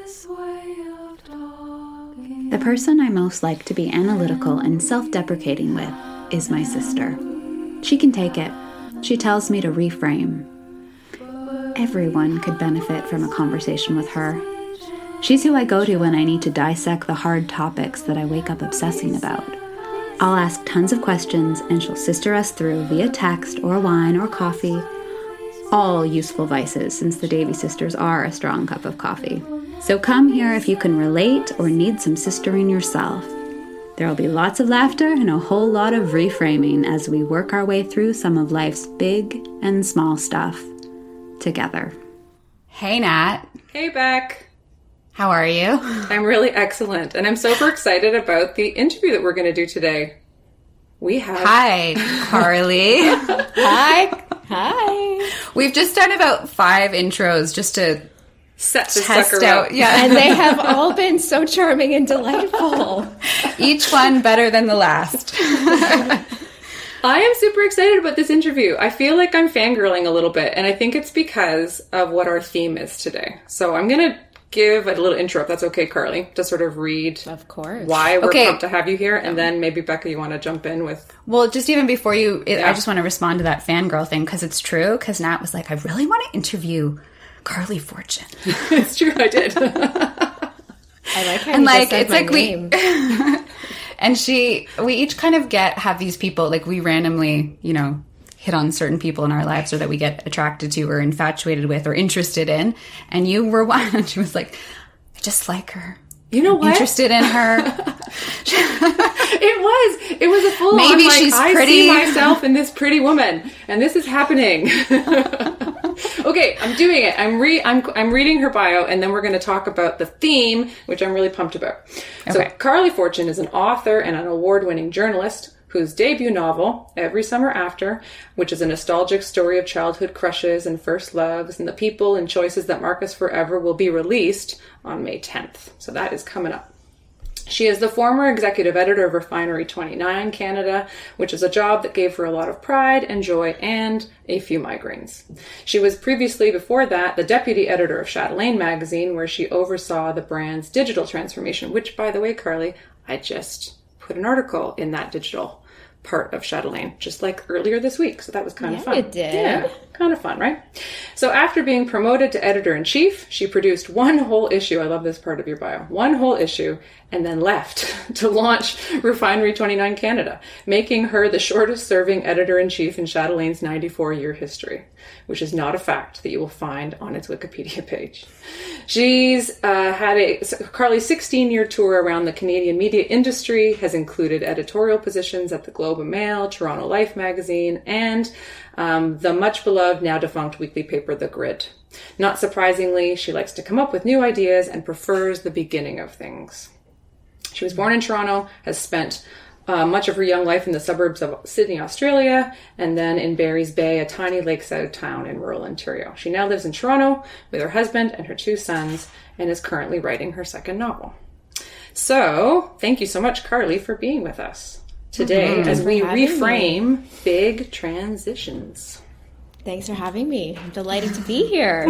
The person I most like to be analytical and self-deprecating with is my sister. She can take it. She tells me to reframe. Everyone could benefit from a conversation with her. She's who I go to when I need to dissect the hard topics that I wake up obsessing about. I'll ask tons of questions and she'll sister us through via text or wine or coffee. All useful vices, since the Davy sisters are a strong cup of coffee. So come here if you can relate or need some sistering yourself. There'll be lots of laughter and a whole lot of reframing as we work our way through some of life's big and small stuff together. Hey, Nat. Hey, Beck. How are you? I'm really excellent, and I'm super excited about the interview that we're going to do today. We have... Hi, Carly. Hi. Hi. We've just done about 5 intros just to set the test sucker out. up. Yeah. And they have all been so charming and delightful. Each one better than the last. I am super excited about this interview. I feel like I'm fangirling a little bit, and I think it's because of what our theme is today. So I'm going to give a little intro, if that's okay, Carly, to sort of read Of course. why we're pumped to have you here, and then maybe, Becca, you want to jump in with... Well, just even before I just want to respond to that fangirl thing, because it's true, because Nat was like, I really want to interview Carly Fortune. It's true, I did. I like how you just said my name. And we each kind of have these people, like we randomly, hit on certain people in our lives or that we get attracted to or infatuated with or interested in. And you were one, and she was like, I just like her. You know what? Interested in her. It was a full on, Maybe like, she's pretty. I see myself in this pretty woman, and this is happening. Okay, I'm doing it. I'm reading her bio, and then we're going to talk about the theme, which I'm really pumped about. Okay. So Carly Fortune is an author and an award-winning journalist whose debut novel, Every Summer After, which is a nostalgic story of childhood crushes and first loves and the people and choices that mark us forever, will be released on May 10th. So that is coming up. She is the former executive editor of Refinery 29 Canada, which is a job that gave her a lot of pride and joy and a few migraines. She was previously, before that, the deputy editor of Chatelaine magazine, where she oversaw the brand's digital transformation, which, by the way, Carly, I just put an article in that digital part of Chatelaine, just like earlier this week. So that was kind of fun. You did. Yeah, kind of fun, right? So after being promoted to editor-in-chief, she produced one whole issue. I love this part of your bio. One whole issue, and then left to launch Refinery 29 Canada, making her the shortest-serving editor-in-chief in Chatelaine's 94-year history, which is not a fact that you will find on its Wikipedia page. She's had Carly's 16-year tour around the Canadian media industry has included editorial positions at the Globe and Mail, Toronto Life magazine, and the much-beloved, now-defunct weekly paper, The Grid. Not surprisingly, she likes to come up with new ideas and prefers the beginning of things. She was born in Toronto, has spent much of her young life in the suburbs of Sydney, Australia, and then in Barry's Bay, a tiny lakeside town in rural Ontario. She now lives in Toronto with her husband and her 2 sons and is currently writing her second novel. So, thank you so much, Carly, for being with us today as we reframe big transitions. Thanks for having me. I'm delighted to be here.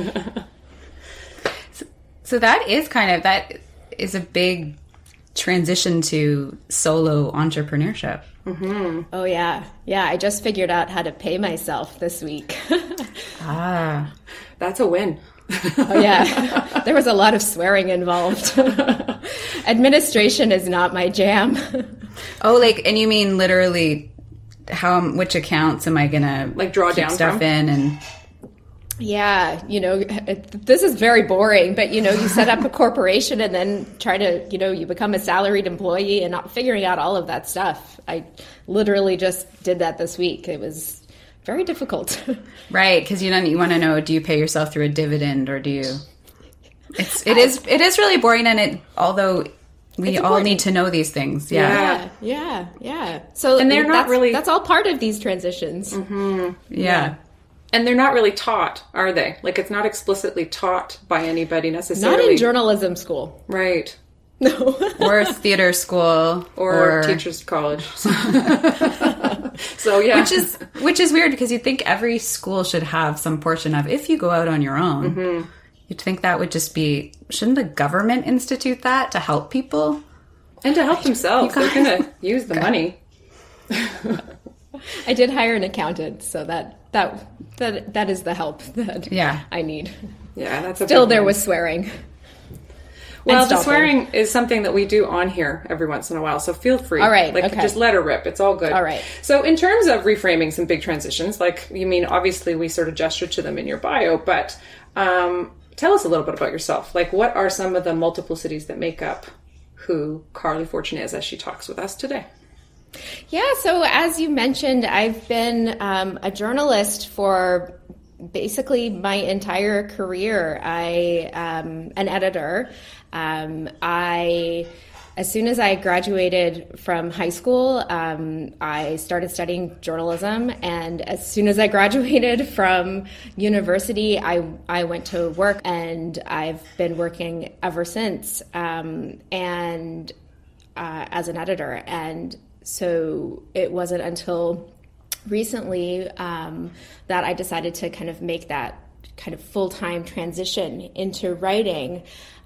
So that is a big transition to solo entrepreneurship. Mm-hmm. Oh, yeah. Yeah, I just figured out how to pay myself this week. That's a win. Oh, yeah. There was a lot of swearing involved. Administration is not my jam. Oh, and you mean literally which accounts am I going to draw down stuff from? in and... Yeah, this is very boring, but, you set up a corporation and then try to, you become a salaried employee and not figuring out all of that stuff. I literally just did that this week. It was very difficult. Right, because you want to know, do you pay yourself through a dividend or do you... It is really boring, and although we all need to know these things. Yeah. So and they're not really... That's all part of these transitions. Mm-hmm. Yeah. And they're not really taught, are they? It's not explicitly taught by anybody necessarily. Not in journalism school. Right. No. Or theater school. Or teacher's college. So, yeah. Which is weird, because you'd think every school should have some portion of, if you go out on your own, You'd think that would just be, shouldn't the government institute that to help people? And to help themselves. They're going to use the money. I did hire an accountant, so that is the help that I need. Yeah, that's still there was swearing. Well, the swearing is something that we do on here every once in a while, so feel free. All right, just let her rip. It's all good. All right. So in terms of reframing some big transitions, obviously we sort of gestured to them in your bio, but tell us a little bit about yourself. Like, what are some of the multiplicities that make up who Carly Fortune is as she talks with us today? Yeah, so as you mentioned, I've been a journalist for basically my entire career. I am an editor. As soon as I graduated from high school, I started studying journalism, and as soon as I graduated from university, I went to work, and I've been working ever since, and as an editor. And so it wasn't until recently that I decided to kind of make that kind of full-time transition into writing.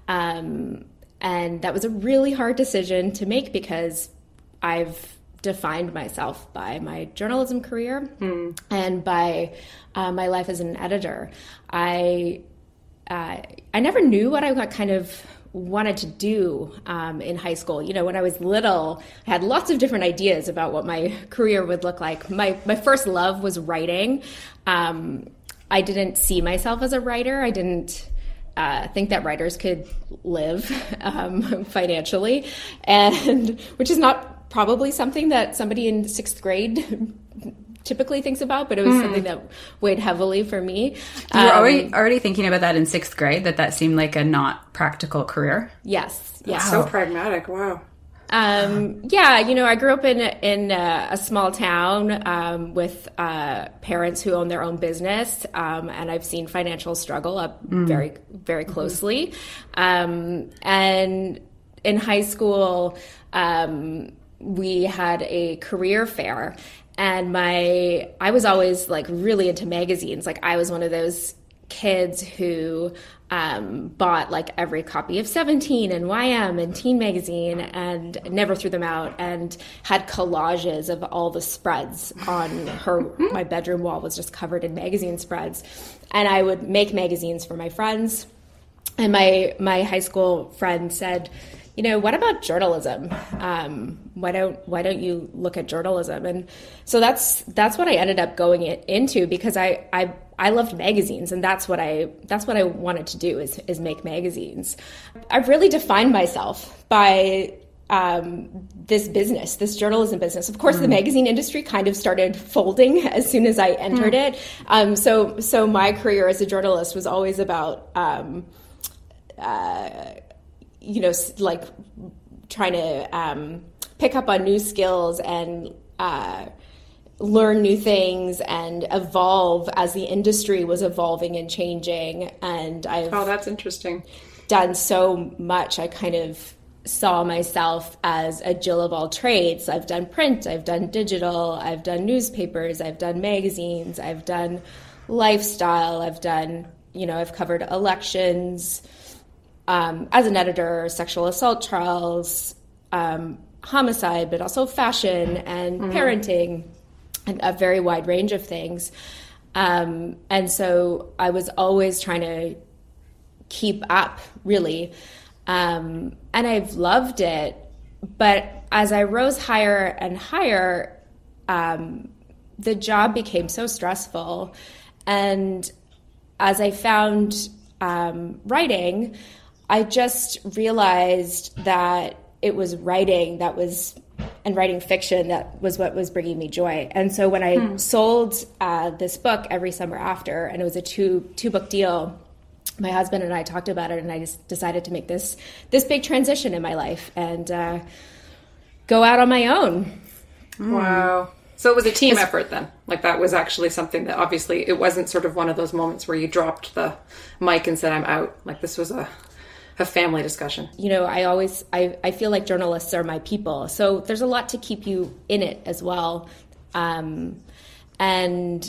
And that was a really hard decision to make because I've defined myself by my journalism career and by my life as an editor. I never knew what I kind of wanted to do in high school. You know, when I was little, I had lots of different ideas about what my career would look like. My first love was writing. I didn't see myself as a writer. I didn't think that writers could live financially, and which is not probably something that somebody in sixth grade typically thinks about, but it was something that weighed heavily for me. You were already thinking about that in sixth grade, that seemed like a not practical career? Yes. Yeah. So pragmatic. Wow. Yeah, you know, I grew up in a small town with parents who own their own business, and I've seen financial struggle up very, very closely. And in high school, we had a career fair, and I was always like really into magazines. Like, I was one of those kids who bought like every copy of 17 and YM and Teen Magazine and never threw them out, and had collages of all the spreads on my bedroom wall was just covered in magazine spreads. And I would make magazines for my friends. And my high school friend said, you know, what about journalism? Why don't you look at journalism? And so that's what I ended up going into, because I loved magazines, and that's what I wanted to do is make magazines. I've really defined myself by this business, this journalism business. Of course, the magazine industry kind of started folding as soon as I entered it. So my career as a journalist was always about you know, like trying to pick up on new skills and learn new things and evolve as the industry was evolving and changing. And that's interesting. Done so much. I kind of saw myself as a Jill of all trades. I've done print, I've done digital, I've done newspapers, I've done magazines, I've done lifestyle, I've covered elections, as an editor, sexual assault trials, homicide, but also fashion and parenting, and a very wide range of things. And so I was always trying to keep up, really. And I've loved it. But as I rose higher and higher, the job became so stressful. And as I found writing, I just realized that it was writing and writing fiction that was what was bringing me joy. And so when I sold this book, Every Summer After, and it was a two-book deal, my husband and I talked about it, and I just decided to make this big transition in my life and go out on my own. Wow. So it was a team effort then. Like, that was actually something that, obviously, it wasn't sort of one of those moments where you dropped the mic and said, I'm out. Like, this was a family discussion. You know, I feel like journalists are my people. So there's a lot to keep you in it as well. And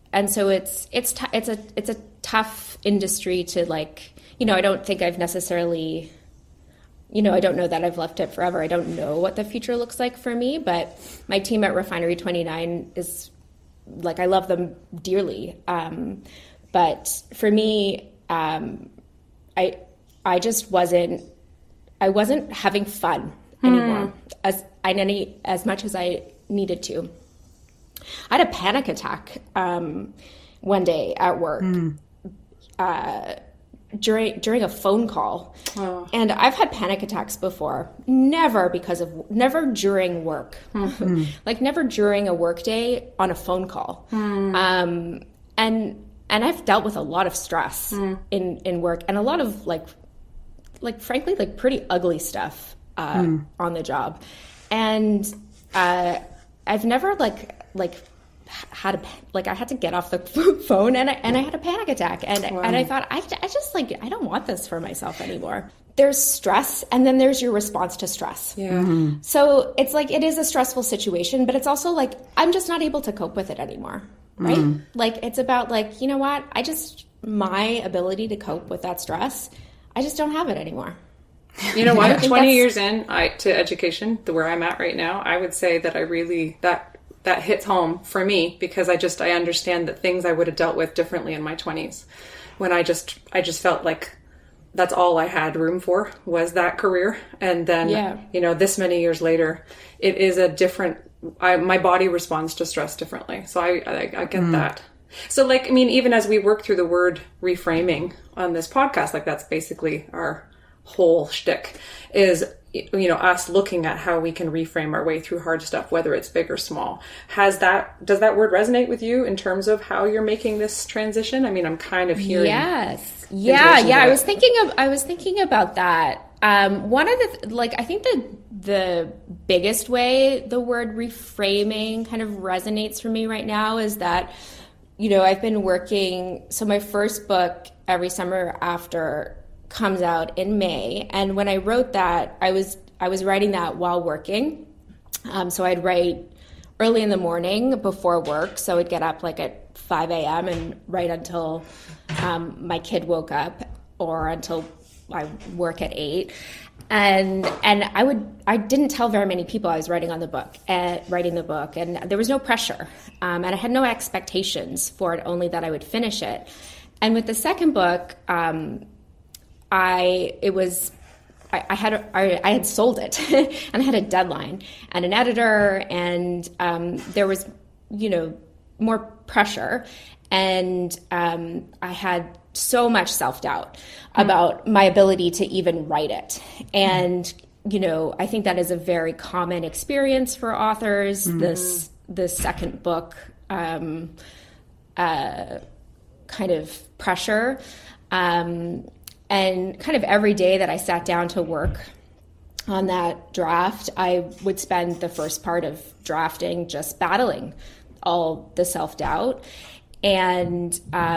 so it's a tough industry to like, you know, I don't think I've necessarily, you know, I don't know that I've left it forever. I don't know what the future looks like for me, but my team at Refinery 29 is like, I love them dearly. But for me, I just wasn't having fun anymore as much as I needed to. I had a panic attack one day at work during a phone call. Oh. And I've had panic attacks before, never during work, like never during a work day on a phone call. And I've dealt with a lot of stress in work and a lot of like frankly, like pretty ugly stuff on the job. And I've never I had to get off the phone and I had a panic attack and I thought I just like, I don't want this for myself anymore. There's stress and then there's your response to stress. Yeah. Mm-hmm. So it's like, it is a stressful situation, but it's also like, I'm just not able to cope with it anymore. Right? Like, it's about like, you know what? My ability to cope with that stress, I just don't have it anymore. You know what? 20 years in to education, where I'm at right now, I would say that I really, that hits home for me because I understand that things I would have dealt with differently in my 20s when I just felt like that's all I had room for was that career. And then, you know, this many years later, it is a different, my body responds to stress differently. So I get that. So like, I mean, even as we work through the word reframing on this podcast, like that's basically our whole shtick is, you know, us looking at how we can reframe our way through hard stuff, whether it's big or small. Does that word resonate with you in terms of how you're making this transition? I mean, I'm kind of hearing. Yes. Yeah. I was thinking about that. One of the, I think the biggest way the word reframing kind of resonates for me right now is that, you know, I've been working, so my first book, Every Summer After, comes out in May. And when I wrote that, I was writing that while working. So I'd write early in the morning before work. So I'd get up like at 5 a.m. and write until my kid woke up or until I work at 8. And I didn't tell very many people I was writing the book, and there was no pressure. And I had no expectations for it, only that I would finish it. And with the second book, I had sold it and I had a deadline and an editor, and there was, you know, more pressure, and I had so much self-doubt about my ability to even write it. And, you know, I think that is a very common experience for authors. This second book kind of pressure. And kind of every day that I sat down to work on that draft, I would spend the first part of drafting just battling all the self-doubt and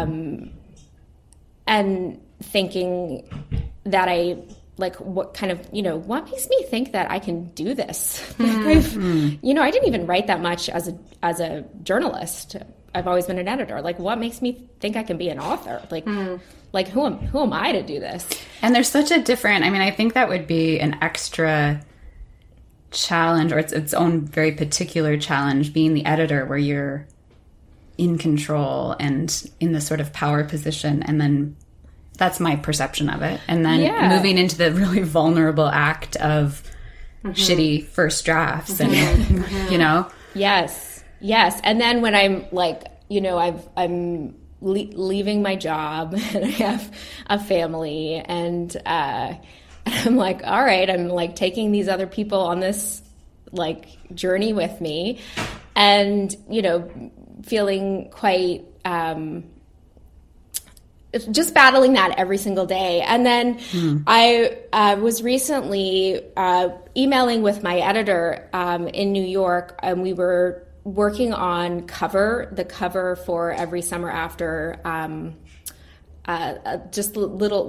thinking that what makes me think that I can do this? You know, I didn't even write that much as a journalist. I've always been an editor. Like, what makes me think I can be an author? Like, who am I to do this? And there's such a different, I mean, I think that would be an extra challenge, or it's its own very particular challenge, being the editor where you're in control and in this sort of power position. And then that's my perception of it. And then moving into the really vulnerable act of shitty first drafts and, you know? Yes. And then when I'm like, you know, I'm leaving my job and I have a family, and I'm like, all right, I'm like taking these other people on this like journey with me, and, you know, feeling quite just battling that every single day. And then I was recently emailing with my editor in New York, and we were working on the cover for Every Summer After, just little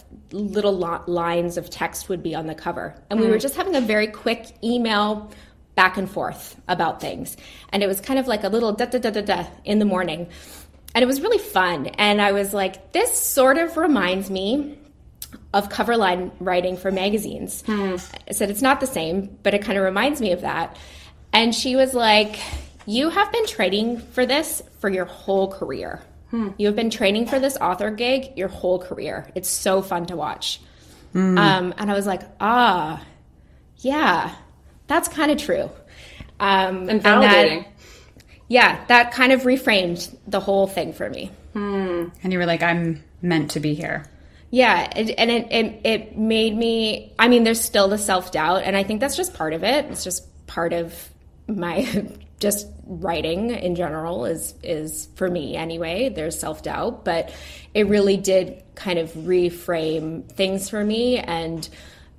lines of text would be on the cover. And we were just having a very quick email back and forth about things. And it was kind of like a little da-da-da-da-da in the morning. And it was really fun. And I was like, this sort of reminds me of cover line writing for magazines. I said, it's not the same, but it kind of reminds me of that. And she was like, you have been training for this for your whole career. You have been training for this author gig your whole career. It's so fun to watch. And I was like, yeah, that's kind of true. And validating. That kind of reframed the whole thing for me. And you were like, I'm meant to be here. Yeah, it made me, I mean, there's still the self-doubt, and I think that's just part of it. It's just part of my, just writing in general is for me anyway, there's self-doubt, but it really did kind of reframe things for me, and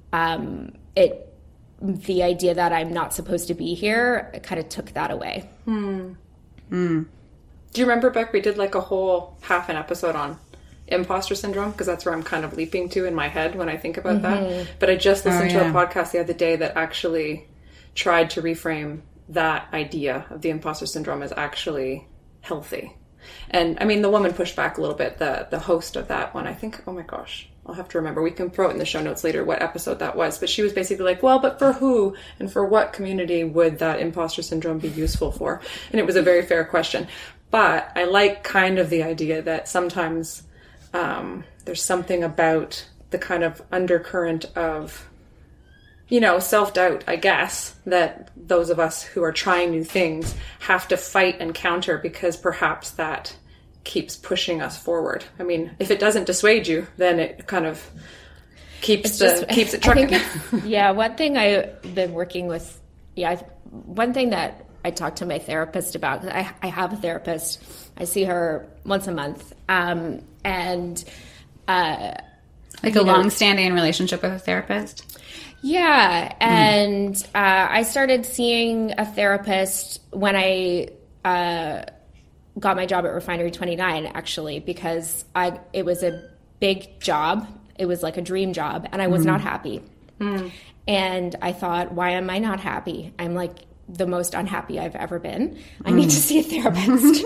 the idea that I'm not supposed to be here, it kind of took that away. Do you remember, Beck, we did like a whole half an episode on imposter syndrome, because that's where I'm kind of leaping to in my head when I think about that. But I just listened to a podcast the other day that actually tried to reframe that idea of the imposter syndrome as actually healthy. And I mean, the woman pushed back a little bit, the host of that one. I think, oh my gosh, I'll have to remember. We can throw it in the show notes later what episode that was. But she was basically like, well, but for who and for what community would that imposter syndrome be useful for? And it was a very fair question. But I like kind of the idea that sometimes there's something about the kind of undercurrent of, you know, self-doubt, I guess, that those of us who are trying new things have to fight and counter, because perhaps that keeps pushing us forward. I mean, if it doesn't dissuade you, then it kind of keeps it trucking. One thing I've been working with, one thing that I talked to my therapist about, I have a therapist. I see her once a month. Like a long-standing relationship with a therapist? Yeah, and I started seeing a therapist when I got my job at Refinery 29, actually, because it was a big job. It was like a dream job, and I was not happy. And I thought, why am I not happy? I'm like the most unhappy I've ever been. I need to see a therapist.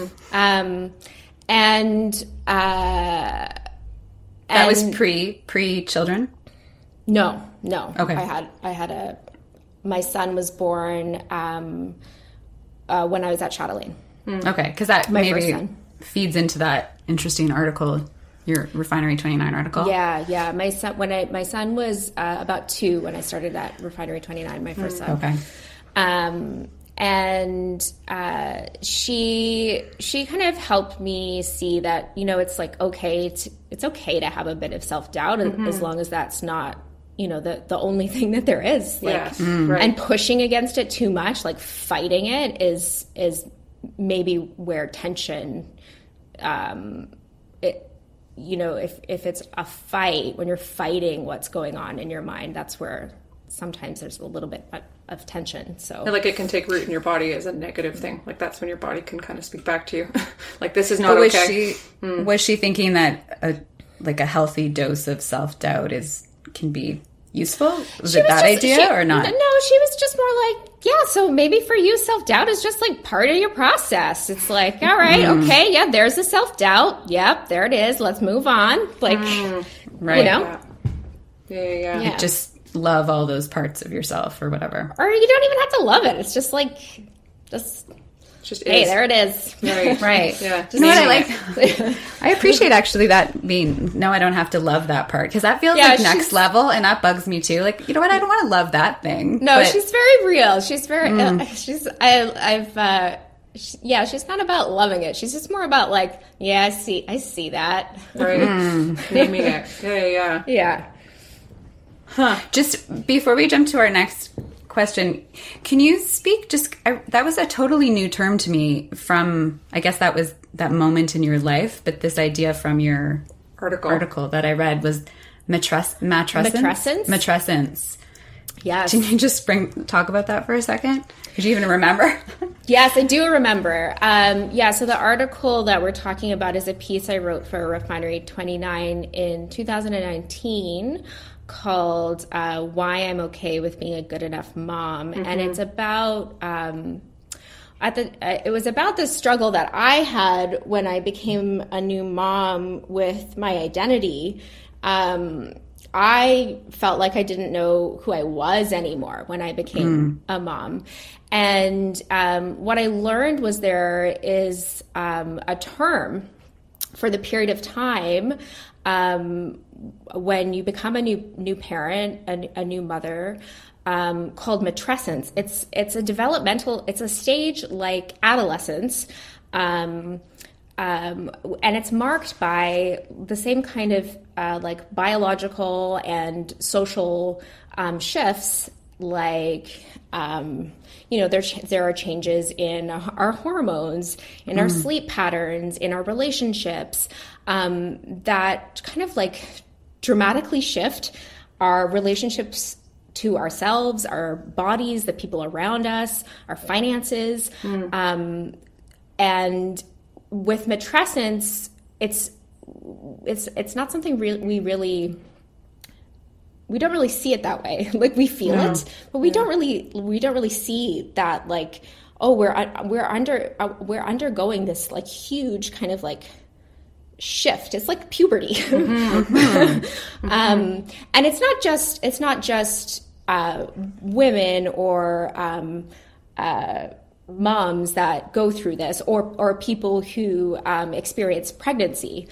That was pre-children? No. Okay. My son was born when I was at Chatelaine. Okay, because that maybe feeds into that interesting article, your Refinery 29 article. Yeah. My son was about 2 when I started at Refinery 29, my first son. Okay. She kind of helped me see that, you know, it's like it's okay to have a bit of self-doubt as long as that's not, you know, the only thing that there is. Like, right. And pushing against it too much, like fighting it is maybe where tension, you know, if it's a fight, when you're fighting what's going on in your mind, that's where sometimes there's a little bit of tension. So like it can take root in your body as a negative thing. Like that's when your body can kind of speak back to you. Like this is not okay. Was she thinking that a healthy dose of self-doubt can be useful? Was it that idea or not? No, she was just more like, yeah, so maybe for you self-doubt is just like part of your process. It's like, all right, okay, yeah, there's the self-doubt. Yep, there it is. Let's move on. Like, right. You know? Yeah. Just love all those parts of yourself or whatever. Or you don't even have to love it. It's just like, hey, there it is. Right. Yeah. You know what I like? I appreciate actually that being, no, I don't have to love that part, because that feels like next level, and that bugs me too. Like, you know what? I don't want to love that thing. No, she's very real. She's very, she's not about loving it. She's just more about like, yeah, I see that. Right. Naming it. Yeah. Yeah. Huh. Just before we jump to our next question, can you speak that was a totally new term to me from, I guess that was that moment in your life, but this idea from your article that I read was matrescence. Yes. Can you just talk about that for a second? Did you even remember? Yes, I do remember. So the article that we're talking about is a piece I wrote for Refinery 29 in 2019 called Why I'm Okay with Being a Good Enough Mom. And it's about, it was about the struggle that I had when I became a new mom with my identity. I felt like I didn't know who I was anymore when I became a mom. And what I learned was there is a term for the period of time when you become a new parent, a new mother, called matrescence. It's a stage like adolescence. And it's marked by the same kind of like biological and social shifts, like there are changes in our hormones, in our sleep patterns, in our relationships, that kind of like dramatically shift our relationships to ourselves, our bodies, the people around us, our finances, and with matrescence, it's not something we don't really see it that way. Like we feel it, but we don't really see that, like, oh, we're undergoing this like huge kind of like shift. It's like puberty. And it's not just women or moms that go through this, or people who experience pregnancy.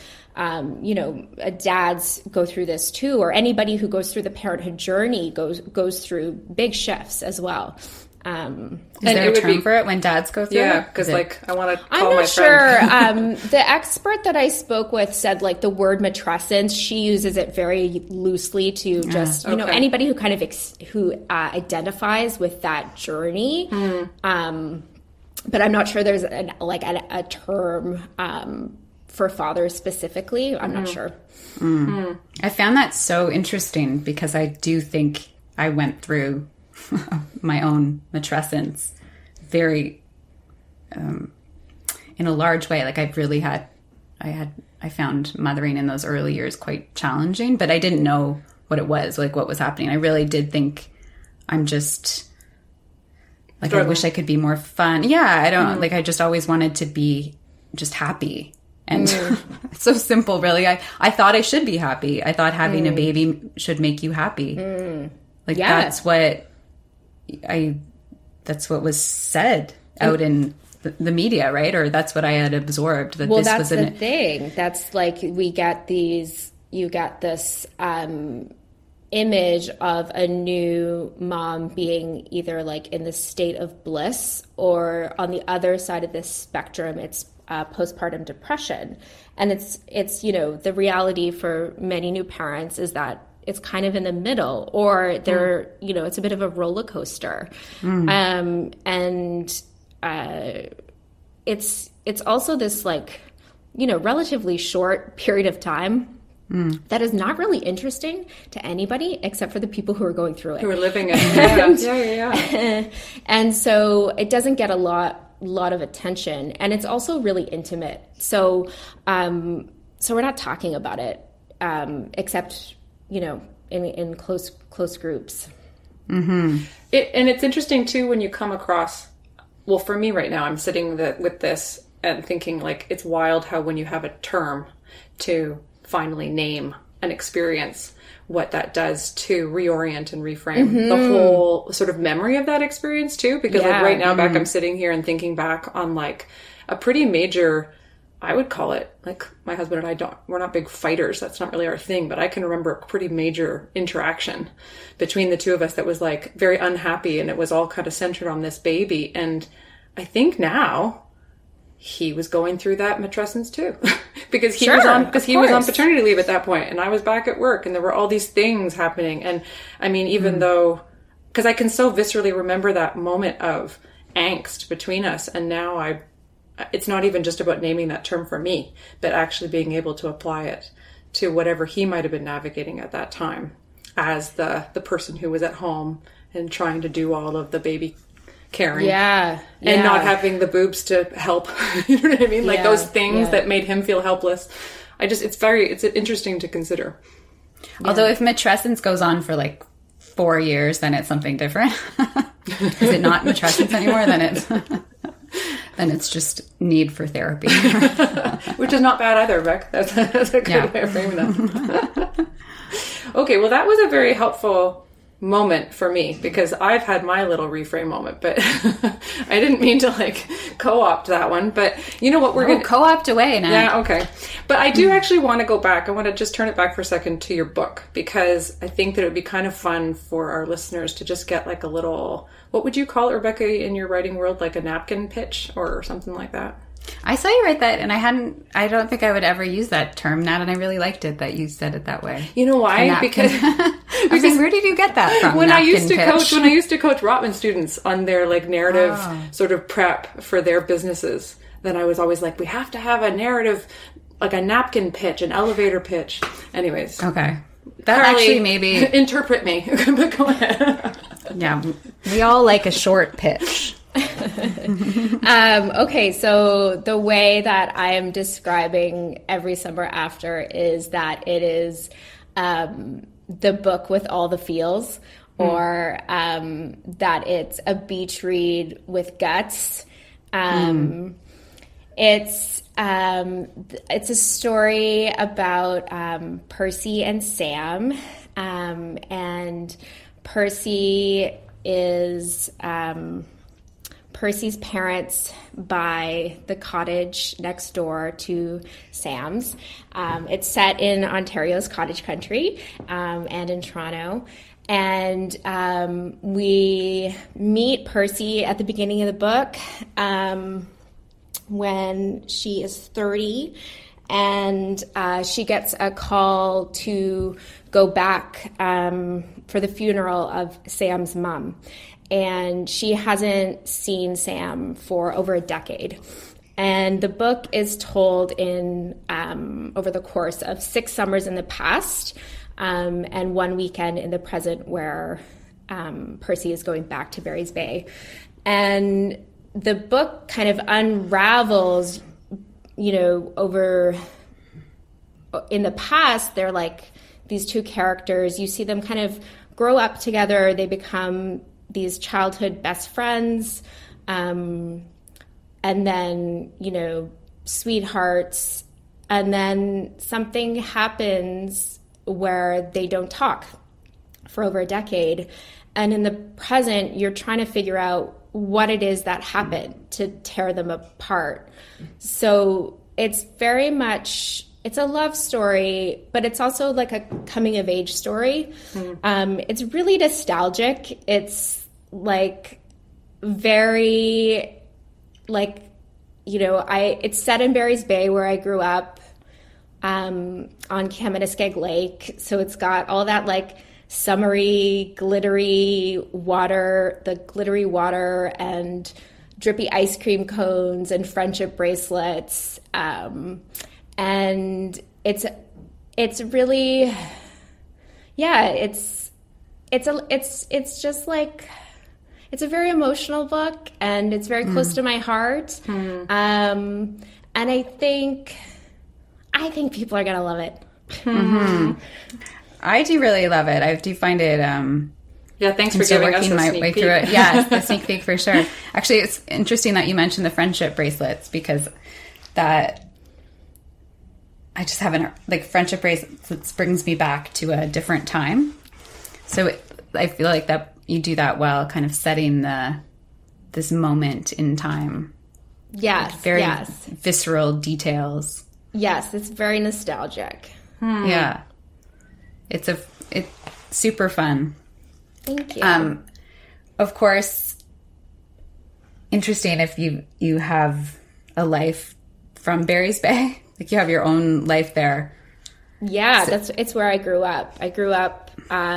Dads go through this too, or anybody who goes through the parenthood journey goes through big shifts as well. Is there a term for it when dads go through? Yeah, because I want to call I'm not my friend. sure. The expert that I spoke with said like the word matrescence, she uses it very loosely to just anybody who kind of identifies with that journey. But I'm not sure there's a term for fathers specifically. I'm not sure. I found that so interesting because I do think I went through my own matrescence very in a large way. Like I found mothering in those early years quite challenging, but I didn't know what it was, like what was happening. I really did think I'm just like, I wish I could be more fun. Yeah. I don't like, I just always wanted to be just happy. And it's so simple, really. I thought I should be happy. I thought having a baby should make you happy. Like that's what was said out in the media, right? Or that's what I had absorbed. That this that's was the thing. That's like you get this image of a new mom being either like in the state of bliss, or on the other side of this spectrum, it's postpartum depression. And it's the reality for many new parents is that it's kind of in the middle, or it's a bit of a roller coaster. It's also this like, relatively short period of time that is not really interesting to anybody except for the people who are going through it. Who are living it. Yeah. And so it doesn't get a lot of attention, and it's also really intimate. So we're not talking about it except in close groups. And it's interesting too when you come across. Well, for me right now, I'm sitting with this and thinking like it's wild how when you have a term to finally name an experience, what that does to reorient and reframe the whole sort of memory of that experience too. Because like right now back, I'm sitting here and thinking back on like a pretty major, I would call it, like my husband and I we're not big fighters. That's not really our thing, but I can remember a pretty major interaction between the two of us that was like very unhappy, and it was all kind of centered on this baby. And I think now he was going through that matrescence too, because he was on paternity leave at that point, and I was back at work, and there were all these things happening. And I mean, even though, because I can so viscerally remember that moment of angst between us, and now it's not even just about naming that term for me, but actually being able to apply it to whatever he might have been navigating at that time as the person who was at home and trying to do all of the baby caring. And not having the boobs to help. You know what I mean? Like those things that made him feel helpless. It's interesting to consider. Although if matrescence goes on for like 4 years, then it's something different. Is it not matrescence anymore? Then it's just need for therapy. Which is not bad either, Beck. That's a good way of framing that. Okay, well, that was a very helpful moment for me because I've had my little reframe moment, but I didn't mean to like co-opt that one. But you know what, we're going to co-opt away now. Yeah, okay. But I do actually want to go back. I want to just turn it back for a second to your book because I think that it would be kind of fun for our listeners to just get like a little, what would you call it, Rebecca, in your writing world, like a napkin pitch or something like that? I saw you write that, and I don't think I would ever use that term, Nat, and I really liked it that you said it that way. You know why? Because where did you get that from? When I used to coach Rotman students on their like narrative sort of prep for their businesses, then I was always like, we have to have a narrative, like a napkin pitch, an elevator pitch. Anyways. Okay. That Carly, actually maybe... Interpret me. But go ahead. Yeah. We all like a short pitch. Okay, so the way that I am describing Every Summer After is that it is the book with all the feels, or that it's a beach read with guts. It's a story about Percy and Sam, and Percy is Percy's parents buy the cottage next door to Sam's. It's set in Ontario's cottage country and in Toronto. And we meet Percy at the beginning of the book when she is 30, and she gets a call to go back for the funeral of Sam's mom. And she hasn't seen Sam for over a decade. And the book is told in over the course of 6 summers in the past and 1 weekend in the present where Percy is going back to Barry's Bay. And the book kind of unravels, over in the past, they're like these two characters. You see them kind of grow up together. They become these childhood best friends, and then, sweethearts, and then something happens where they don't talk for over a decade. And in the present, you're trying to figure out what it is that happened to tear them apart. So it's very much, it's a love story, but it's also like a coming of age story. It's really nostalgic. It's like very, like, it's set in Barry's Bay where I grew up, on Kaministkeg Lake. So it's got all that like summery, glittery water, the glittery water and drippy ice cream cones and friendship bracelets. And it's really, it's just like, it's a very emotional book and it's very close to my heart. And I think people are going to love it. I do really love it. I do find it, thanks for giving us a sneak peek. Through it. Yeah, the sneak peek for sure. Actually, it's interesting that you mentioned the friendship bracelets because that I just haven't, like, friendship bracelets brings me back to a different time. So I feel like that you do that well, kind of setting this moment in time. Yes, like very visceral details. Yes, it's very nostalgic. Yeah. It's super fun. Thank you. Of course, interesting if you have a life from Barry's Bay, like you have your own life there. Yeah, it's where I grew up. I grew up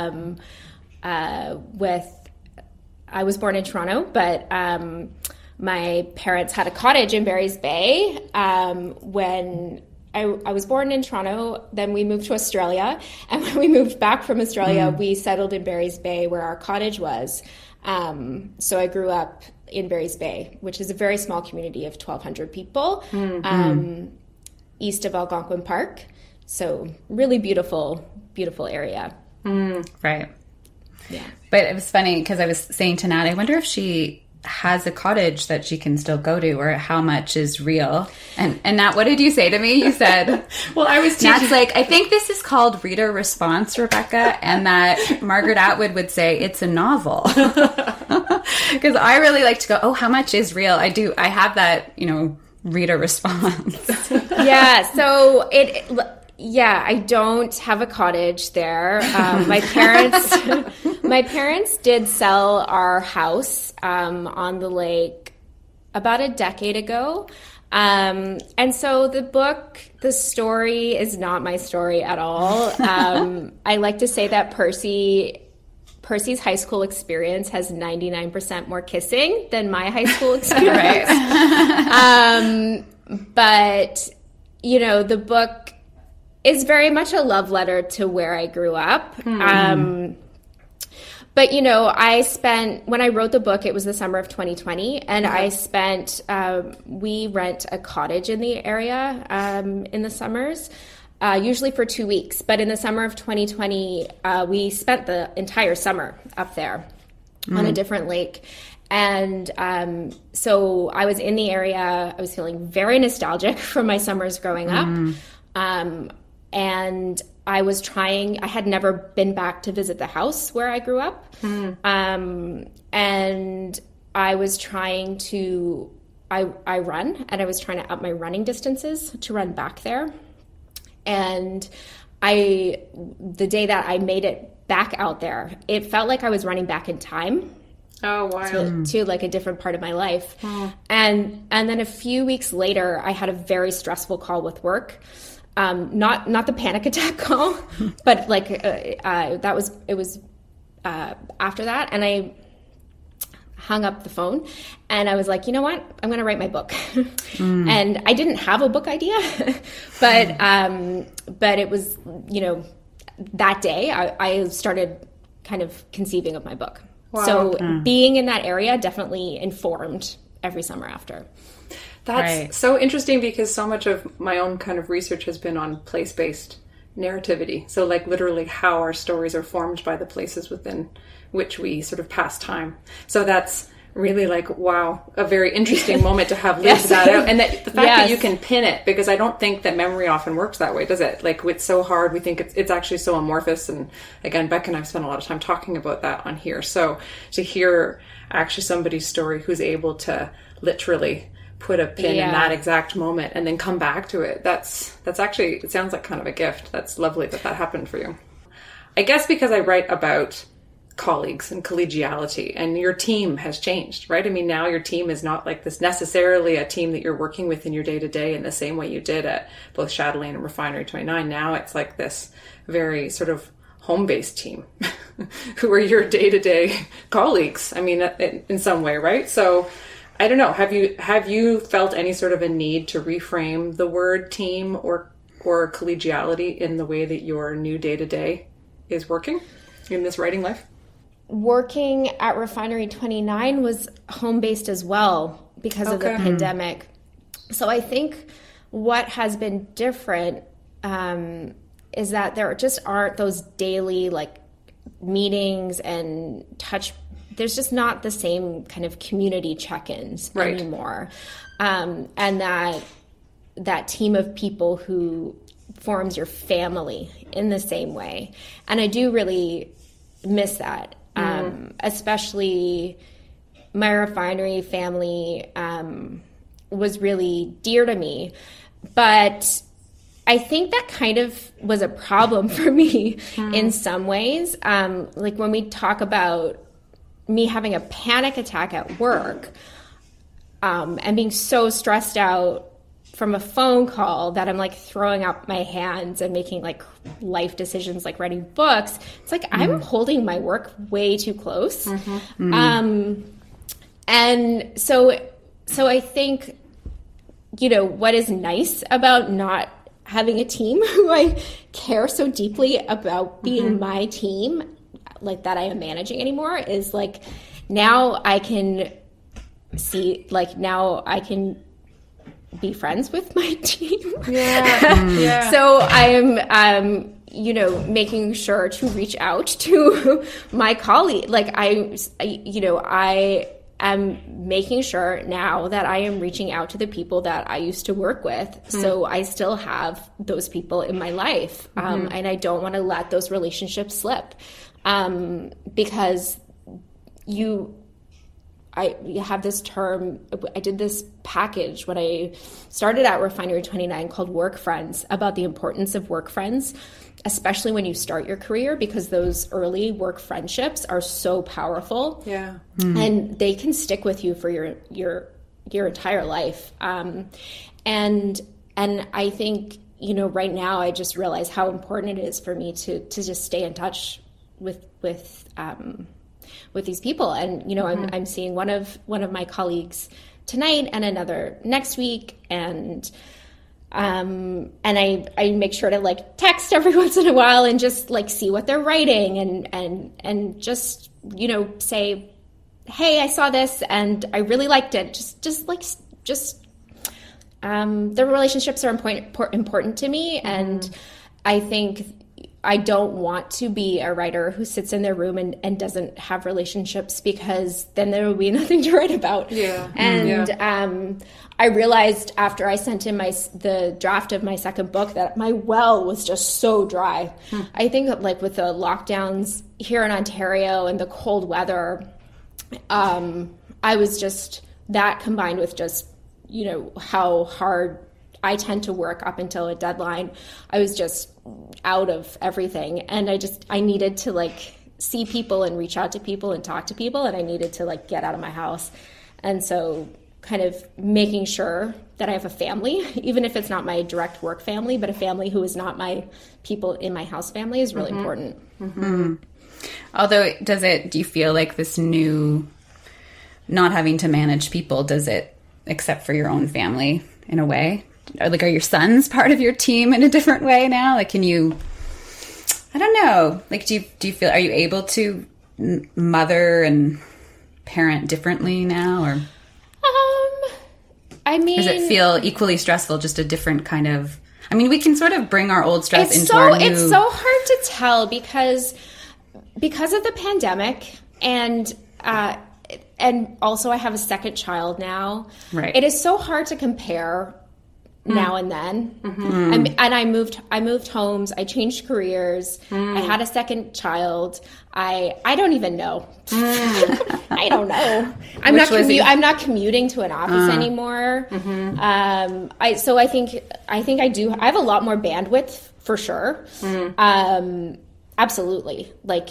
I was born in Toronto, but my parents had a cottage in Barry's Bay when I was born in Toronto. Then we moved to Australia, and when we moved back from Australia, we settled in Barry's Bay where our cottage was. So I grew up in Barry's Bay, which is a very small community of 1,200 people, east of Algonquin Park. So really beautiful beautiful area. Right. Yeah. But it was funny because I was saying to Nat, I wonder if she has a cottage that she can still go to, or how much is real. And Nat, what did you say to me? You said, well, I was teaching. Nat's like, I think this is called reader response, Rebecca, and that Margaret Atwood would say it's a novel. Because I really like to go, oh, how much is real? I do. I have that, reader response. Yeah. So I don't have a cottage there. My parents did sell our house on the lake about a decade ago. And so the story is not my story at all. I like to say that Percy's high school experience has 99% more kissing than my high school experience. But, the book is very much a love letter to where I grew up. But, when I wrote the book, it was the summer of 2020, and we rent a cottage in the area in the summers, usually for 2 weeks. But in the summer of 2020, we spent the entire summer up there on a different lake. And so I was in the area. I was feeling very nostalgic from my summers growing up. And I had never been back to visit the house where I grew up. And I was trying to, I run, and I was trying to up my running distances to run back there. And the day that I made it back out there, it felt like I was running back in time. Oh, wow. To like a different part of my life. And then a few weeks later, I had a very stressful call with work. Not the panic attack call, but like it was after that, and I hung up the phone, and I was like, you know what, I'm going to write my book. And I didn't have a book idea, but it was, that day I started kind of conceiving of my book. Wow. So being in that area definitely informed every summer after. That's so interesting, because so much of my own kind of research has been on place-based narrativity. So like literally how our stories are formed by the places within which we sort of pass time. So that's really like, wow, a very interesting moment to have lived that out. And that the fact that you can pin it, because I don't think that memory often works that way, does it? Like it's so hard. We think it's actually so amorphous. And again, Becca and I've spent a lot of time talking about that on here. So to hear actually somebody's story who's able to literally put a pin in that exact moment and then come back to it. That's actually, it sounds like kind of a gift. That's lovely that happened for you. I guess because I write about colleagues and collegiality, and your team has changed, right? I mean, now your team is not like this necessarily a team that you're working with in your day-to-day in the same way you did at both Chatelaine and Refinery 29. Now it's like this very sort of home-based team who are your day-to-day colleagues. I mean, in some way, right? So I don't know. Have you felt any sort of a need to reframe the word team or collegiality in the way that your new day-to-day is working in this writing life? Working at Refinery 29 was home-based as well because of the pandemic. So I think what has been different is that there just aren't those daily like meetings and touch. There's just not the same kind of community check-ins anymore. And that team of people who forms your family in the same way. And I do really miss that. Especially my Refinery family was really dear to me. But I think that kind of was a problem for me in some ways. Like when we talk about me having a panic attack at work and being so stressed out from a phone call that I'm like throwing up my hands and making like life decisions like writing books. It's like I'm holding my work way too close. And so I think, what is nice about not having a team who I care so deeply about being my team, like that I am managing anymore, is like now I can see, like now I can be friends with my team. So I am, you know, making sure to reach out to my colleague. Like I am making sure now that I am reaching out to the people that I used to work with. So I still have those people in my life. And I don't want to let those relationships slip. Because you have this term, I did this package when I started at Refinery 29 called Work Friends, about the importance of work friends, especially when you start your career, because those early work friendships are so powerful. Yeah. And they can stick with you for your entire life. And I think, you know, right now I just realize how important it is for me to just stay in touch with these people. And, you know, I'm seeing one of my colleagues tonight and another next week. And I make sure to like text every once in a while and just like see what they're writing and just, you know, say, hey, I saw this and I really liked it. The relationships are important to me. And I think I don't want to be a writer who sits in their room and doesn't have relationships, because then there will be nothing to write about. Yeah. And I realized after I sent in the draft of my second book that my well was just so dry. I think that, like, with the lockdowns here in Ontario and the cold weather, I was just, that combined with just, you know, how hard I tend to work up until a deadline, I was just out of everything. And I needed to like see people and reach out to people and talk to people. And I needed to like get out of my house. And so kind of making sure that I have a family, even if it's not my direct work family, but a family who is not my people in my house family, is really important. Although, do you feel like this new, not having to manage people, does it, except for your own family in a way? Like, are your sons part of your team in a different way now? Like, can you, I don't know, like, do you feel, are you able to mother and parent differently now, or? I mean, does it feel equally stressful, just a different kind of, I mean, we can sort of bring our old stress into our new. It's so hard to tell because of the pandemic and also I have a second child now. Right. It is so hard to compare now and then. And I moved homes. I changed careers. I had a second child. I don't even know. I don't know. I'm not commuting to an office anymore. I have a lot more bandwidth for sure. Absolutely. Like,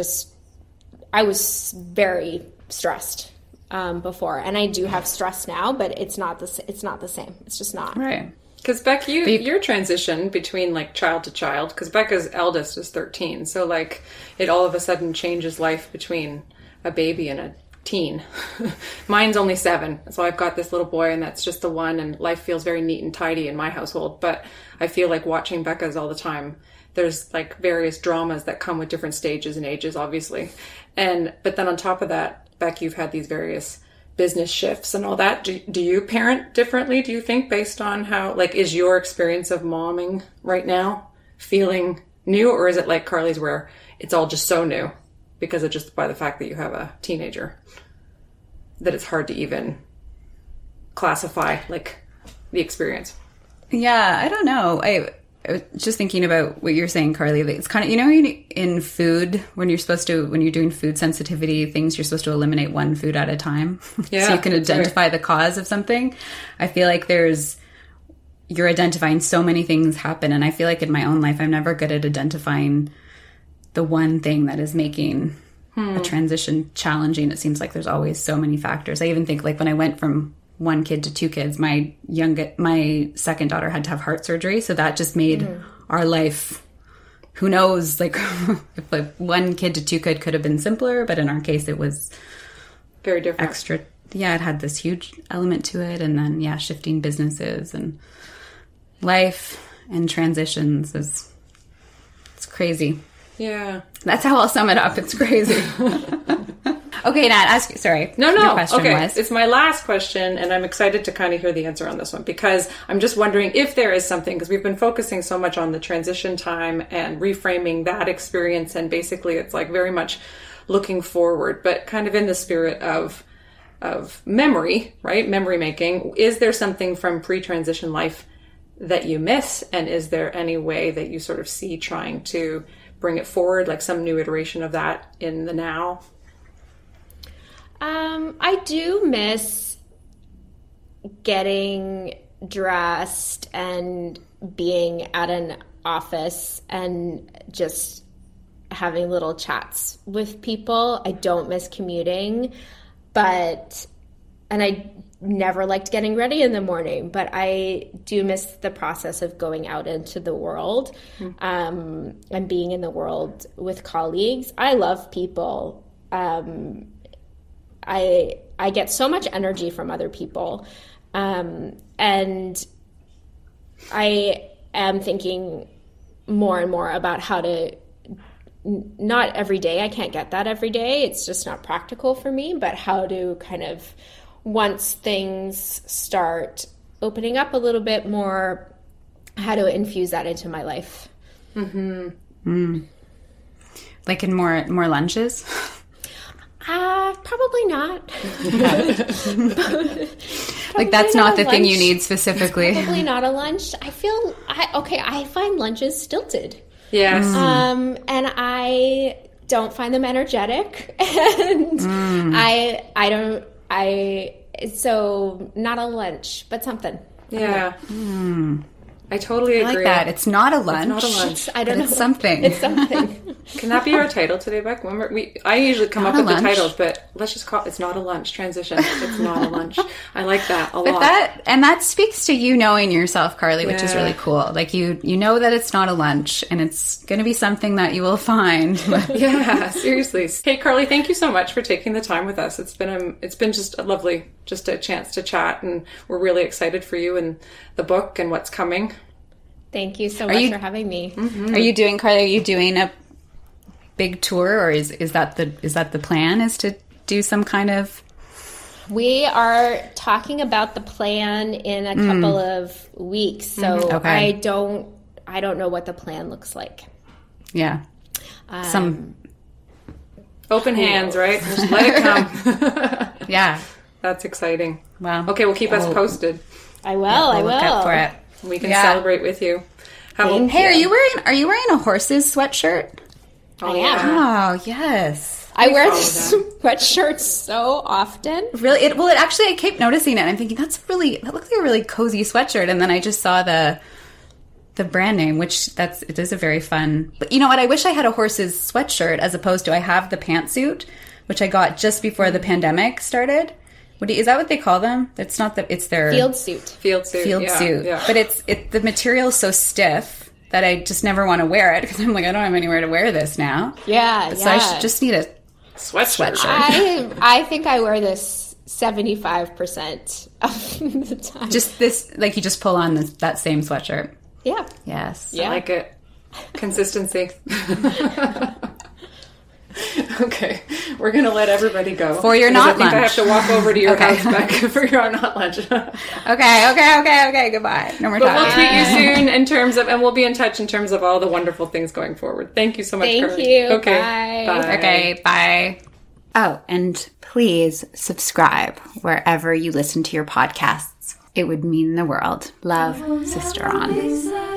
I was very stressed before, and I do have stress now, but it's not the same. It's just not. Right. Because Beck, your transition between like child to child, because Becca's eldest is 13, so like it all of a sudden changes life between a baby and a teen. Mine's only 7, so I've got this little boy, and that's just the one, and life feels very neat and tidy in my household. But I feel like watching Becca's all the time, there's like various dramas that come with different stages and ages, obviously. But then on top of that, Beck, you've had these various business shifts and all that. Do you parent differently, do you think, based on how, like, is your experience of momming right now feeling new, or is it like Carly's where it's all just so new because of just by the fact that you have a teenager that it's hard to even classify like the experience? Yeah, I don't know. I was just thinking about what you're saying, Carly. It's kind of, you know, in food, when you're doing food sensitivity things, you're supposed to eliminate one food at a time. Yeah, so you can identify the cause of something. I feel like you're identifying so many things happen. And I feel like in my own life, I'm never good at identifying the one thing that is making a transition challenging. It seems like there's always so many factors. I even think, like, when I went from 1 kid to 2 kids, my second daughter had to have heart surgery. So that just made our life, who knows, like, if like 1 kid to 2 could have been simpler, but in our case it was very different. Extra. Yeah. It had this huge element to it. And then, yeah, shifting businesses and life and transitions it's crazy. Yeah. That's how I'll sum it up. It's crazy. Okay, Nat, sorry. No. Your question Okay, was? it's my last question, and I'm excited to kind of hear the answer on this one, because I'm just wondering if there is something, because we've been focusing so much on the transition time and reframing that experience, and basically it's like very much looking forward, but kind of in the spirit of memory, right? Memory making. Is there something from pre-transition life that you miss? And is there any way that you sort of see trying to bring it forward, like some new iteration of that in the now? I do miss getting dressed and being at an office and just having little chats with people. I don't miss commuting, and I never liked getting ready in the morning, but I do miss the process of going out into the world, and being in the world with colleagues. I love people. I get so much energy from other people. And I am thinking more and more about how to, not every day, I can't get that every day, it's just not practical for me, but how to kind of, once things start opening up a little bit more, how to infuse that into my life. Like in more lunches? Probably not. Like that's not the thing you need specifically. Probably not a lunch. I find lunches stilted. Yes. And I don't find them energetic. And so not a lunch, but something. Yeah. I totally agree. I like that. It's not a lunch. It's not a lunch. I don't know. It's something. It's something. Can that be our title today, Beck? I usually come Not up a with lunch. the titles, but let's just call it, it's not a lunch. Transition. It's not a lunch. I like that a lot. That speaks to you knowing yourself, Carly, which is Yeah. really cool. Like you know that it's not a lunch, and it's going to be something that you will find. Yeah, seriously. Hey, Carly, thank you so much for taking the time with us. It's been just a lovely, just a chance to chat, and we're really excited for you and the book and what's coming. Thank you so much for having me. Are you doing, Carly? Are you doing a big tour, or is that the plan? Is to do some kind of? We are talking about the plan in a couple of weeks, so Okay. I don't know what the plan looks like. Yeah. Some. Open hands, right? Just let it come. Yeah. That's exciting. Wow. Okay, well, keep us posted. I will. We'll look out for it. We can Yeah. celebrate with you. Thank Hey, are you wearing a horse's sweatshirt? Oh, I am. yeah. Oh, yes. I wear follow this sweatshirt so often. Really? It actually, I kept noticing it. And I'm thinking that looks like a really cozy sweatshirt. And then I just saw the brand name, which it is a very fun. But you know what? I wish I had a horse's sweatshirt as opposed to I have the pantsuit, which I got just before the pandemic started. Is that what they call them? It's not that it's their Field suit. Field suit. Yeah. But the material's so stiff that I just never want to wear it because I'm like, I don't have anywhere to wear this now. Yeah, So I should just need a Sweatshirt. I think I wear this 75% of the time. just this, like you just pull on that same sweatshirt. Yeah. Yes. I like it. Consistency. Okay, we're going to let everybody go. For your because not I think I lunch. have to walk over to your Okay. house back for your not lunch. But Okay. Goodbye. No more we'll talking. tweet you soon in terms of, and we'll be in touch in terms of all the wonderful things going forward. Thank you so much, Thank Carly. you. Okay. Bye. Okay. Bye. Oh, and please subscribe wherever you listen to your podcasts. It would mean the world. Love, Sister On.